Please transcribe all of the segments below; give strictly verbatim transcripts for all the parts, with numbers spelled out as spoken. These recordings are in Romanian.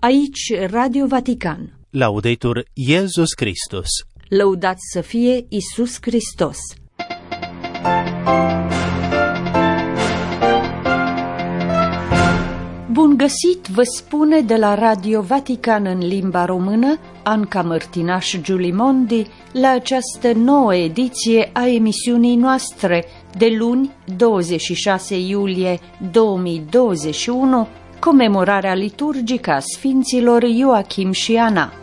Aici Radio Vatican. Laudetur Iesus Christus. Lăudat să fie Iisus Hristos. Bun găsit, vă spune de la Radio Vatican în limba română, Anca Mărtinaș Giulimondi, la această nouă ediție a emisiunii noastre de luni, douăzeci și șase iulie două mii douăzeci și unu, comemorarea liturgică a Sfinților Ioachim și Ana.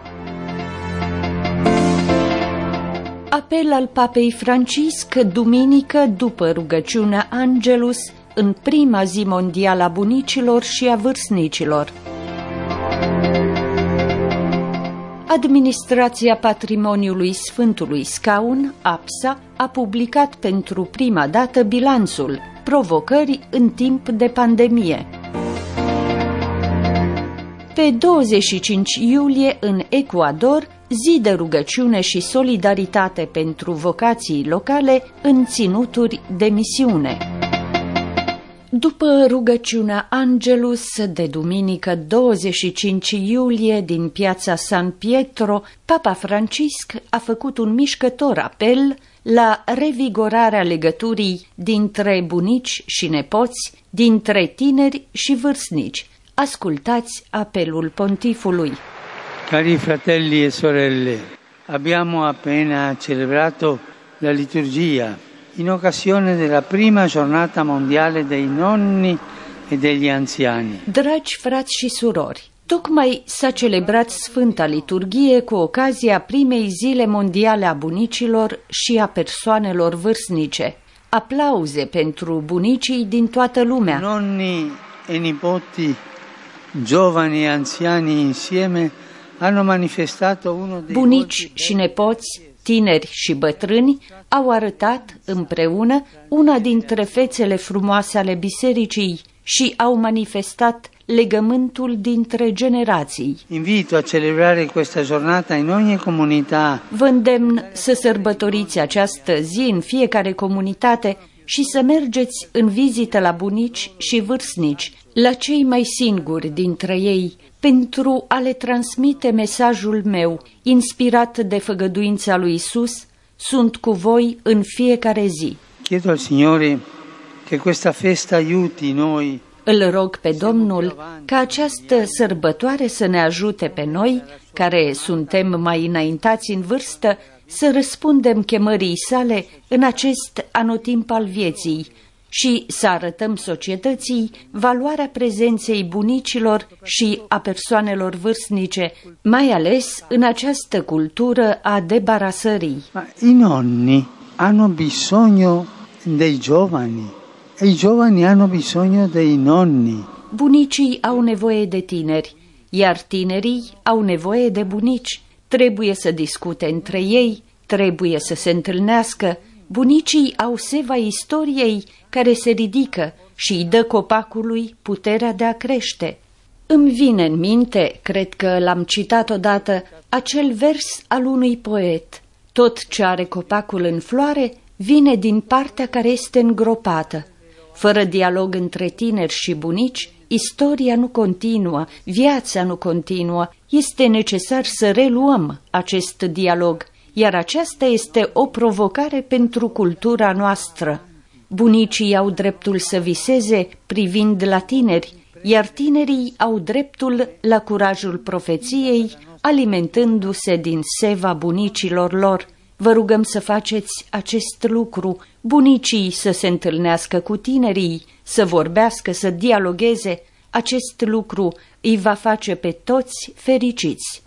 Apel al Papei Francisc, duminică după rugăciunea Angelus, în prima zi mondială a bunicilor și a vârstnicilor. Administrația Patrimoniului Sfântului Scaun, A P S A, a publicat pentru prima dată bilanțul Provocări în timp de pandemie. Pe douăzeci și cinci iulie, în Ecuador, zi de rugăciune și solidaritate pentru vocații locale în ținuturi de misiune. După rugăciunea Angelus de duminică douăzeci și cinci iulie din piața San Pietro, Papa Francisc a făcut un mișcător apel la revigorarea legăturii dintre bunici și nepoți, dintre tineri și vârstnici. Ascultați apelul pontifului. Cari fratelli e sorelle, abbiamo appena celebrato la liturgia in occasione della prima giornata mondiale dei nonni e degli anziani. Dragi frați și surori, tocmai s-a celebrat Sfânta Liturghie cu ocazia primei zile mondiale a bunicilor și a persoanelor vârstnice. Aplauze pentru bunicii din toată lumea. Nonni e nipoti, giovani e anziani insieme hanno manifestato uno dei Bunici și nepoți, tineri și bătrâni au arătat împreună una dintre fețele frumoase ale bisericii și au manifestat legământul dintre generații. Invito a celebrare questa giornata in ogni comunità. Vă îndemn să sărbătoriți această zi în fiecare comunitate și să mergeți în vizită la bunici și vârstnici, la cei mai singuri dintre ei, pentru a le transmite mesajul meu, inspirat de făgăduința lui Isus: sunt cu voi în fiecare zi. Chiedo al Signore che questa festa aiuti noi. Îl rog pe Domnul ca această sărbătoare să ne ajute pe noi, care suntem mai înaintați în vârstă, să răspundem chemării sale în acest anotimp al vieții și să arătăm societății valoarea prezenței bunicilor și a persoanelor vârstnice, mai ales în această cultură a debarasării. Ma i nonni hanno bisogno dei giovani e i giovani hanno bisogno dei nonni. Bunicii au nevoie de tineri, iar tinerii au nevoie de bunici. Trebuie să discute între ei, trebuie să se întâlnească. Bunicii au seva istoriei care se ridică și îi dă copacului puterea de a crește. Îmi vine în minte, cred că l-am citat odată, acel vers al unui poet: tot ce are copacul în floare vine din partea care este îngropată. Fără dialog între tineri și bunici, istoria nu continuă, viața nu continuă. Este necesar să reluăm acest dialog, iar aceasta este o provocare pentru cultura noastră. Bunicii au dreptul să viseze privind la tineri, iar tinerii au dreptul la curajul profeției, alimentându-se din seva bunicilor lor. Vă rugăm să faceți acest lucru, bunicii să se întâlnească cu tinerii, să vorbească, să dialogueze. Acest lucru îi va face pe toți fericiți.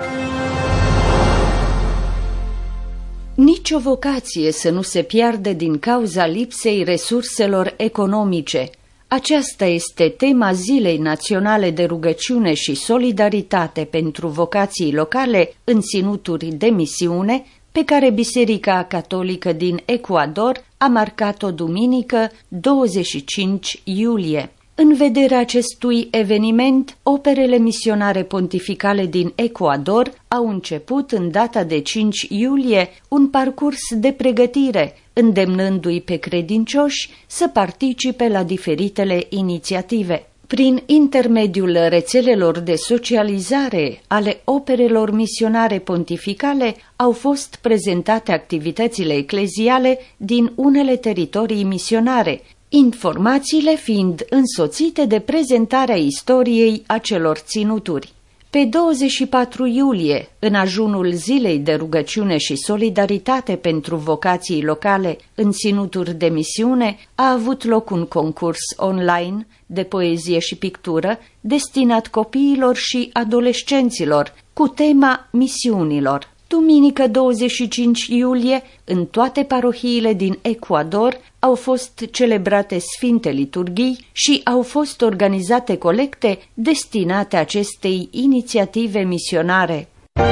Nici o vocație să nu se piardă din cauza lipsei resurselor economice. Aceasta este tema Zilei Naționale de Rugăciune și Solidaritate pentru vocații locale în ținuturi de misiune, pe care Biserica Catolică din Ecuador a marcat-o duminică douăzeci și cinci iulie. În vederea acestui eveniment, operele misionare pontificale din Ecuador au început în data de cinci iulie un parcurs de pregătire, îndemnându-i pe credincioși să participe la diferitele inițiative. Prin intermediul rețelelor de socializare ale operelor misionare pontificale au fost prezentate activitățile ecleziale din unele teritorii misionare, informațiile fiind însoțite de prezentarea istoriei acelor ținuturi. Pe douăzeci și patru iulie, în ajunul zilei de rugăciune și solidaritate pentru vocații locale în ținuturi de misiune, a avut loc un concurs online de poezie și pictură destinat copiilor și adolescenților cu tema misiunilor. Duminică douăzeci și cinci iulie, în toate parohiile din Ecuador, au fost celebrate sfinte liturghii și au fost organizate colecte destinate acestei inițiative misionare.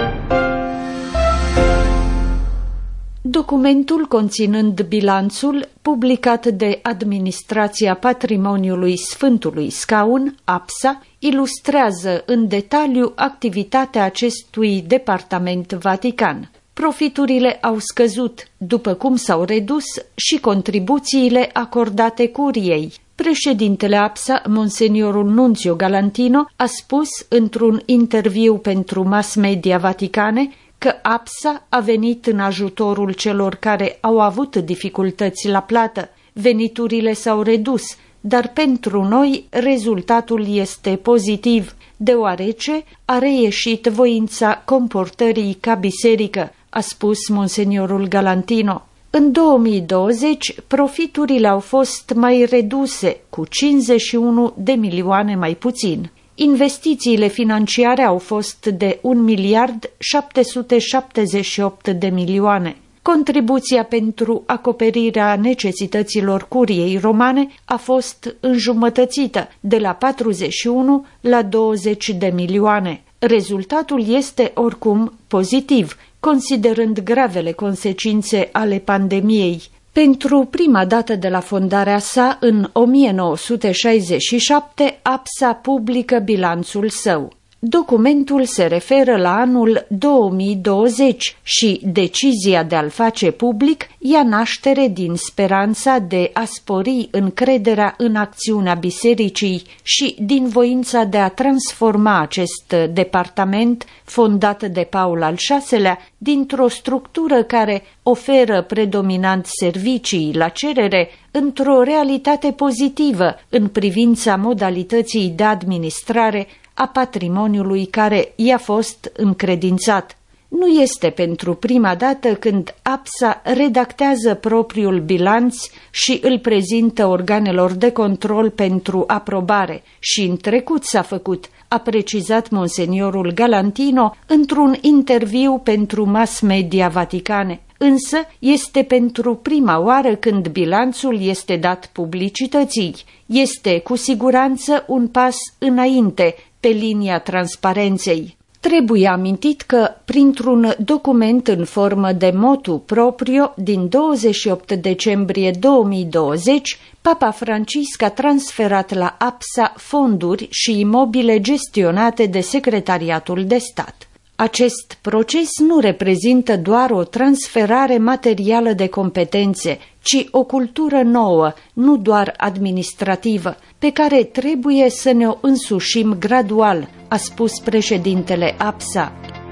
Documentul conținând bilanțul publicat de Administrația Patrimoniului Sfântului Scaun, A P S A, ilustrează în detaliu activitatea acestui departament vatican. Profiturile au scăzut, după cum s-au redus și contribuțiile acordate curiei. Președintele A P S A, Monseniorul Nunțio Galantino, a spus într-un interviu pentru mass media vaticane că A P S A a venit în ajutorul celor care au avut dificultăți la plată. Veniturile s-au redus, dar pentru noi rezultatul este pozitiv, deoarece a reieșit voința comportării ca biserică, a spus Monseniorul Galantino. În două mii douăzeci, profiturile au fost mai reduse, cu cincizeci și unu de milioane mai puțin. Investițiile financiare au fost de un miliard șapte sute șaptezeci și opt de milioane. Contribuția pentru acoperirea necesităților curiei romane a fost înjumătățită de la patruzeci și unu la douăzeci de milioane. Rezultatul este oricum pozitiv, considerând gravele consecințe ale pandemiei. Pentru prima dată de la fondarea sa, în o mie nouă sute șaizeci și șapte, A P S A publică bilanțul său. Documentul se referă la anul două mii douăzeci și decizia de a-l face public ia naștere din speranța de a spori încrederea în acțiunea bisericii și din voința de a transforma acest departament, fondat de Paul al șaselea, dintr-o structură care oferă predominant servicii la cerere, într-o realitate pozitivă în privința modalității de administrare a patrimoniului care i-a fost încredințat. Nu este pentru prima dată când A P S A redactează propriul bilanț și îl prezintă organelor de control pentru aprobare și în trecut s-a făcut, a precizat Monseniorul Galantino într-un interviu pentru mass media vaticane. Însă este pentru prima oară când bilanțul este dat publicității. Este cu siguranță un pas înainte pe linia transparenței. Trebuie amintit că, printr-un document în formă de motu proprio din douăzeci și opt decembrie două mii douăzeci, Papa Francisc a transferat la A P S A fonduri și imobile gestionate de Secretariatul de Stat. Acest proces nu reprezintă doar o transferare materială de competențe, ci o cultură nouă, nu doar administrativă, pe care trebuie să ne o însușim gradual, a spus președintele A P S A.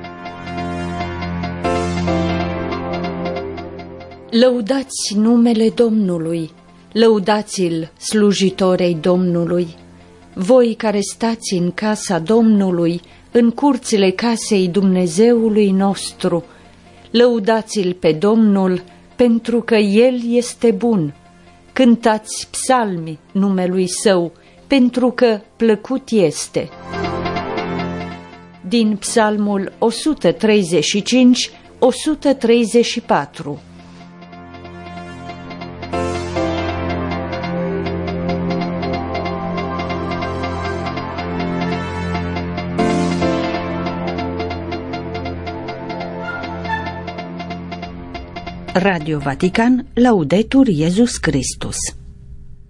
Lăudați numele Domnului, lăudați-l, slujitorei Domnului. Voi care stați în casa Domnului, în curțile casei Dumnezeului nostru, lăudați-l pe Domnul, pentru că El este bun. Cântați psalmi numelui Său, pentru că plăcut este. Din psalmul o sută treizeci și cinci - o sută treizeci și patru. Radio Vatican, Laudetur Iesus Christus.